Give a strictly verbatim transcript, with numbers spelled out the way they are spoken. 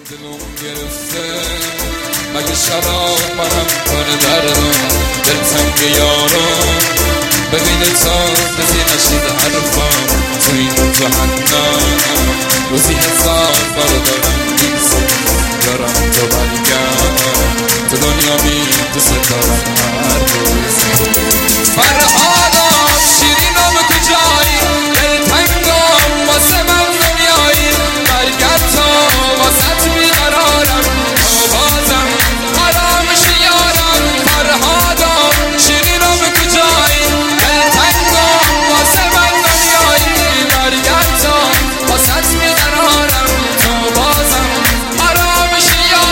دلم گرفته مگه شراب منم کنه دردم دلتنگ یارم ببینه تا بزی نشید حرفم تو این جهنم روزی هزار بار دارم نیست دارم تو برگم تو دنیا بی دوست دارم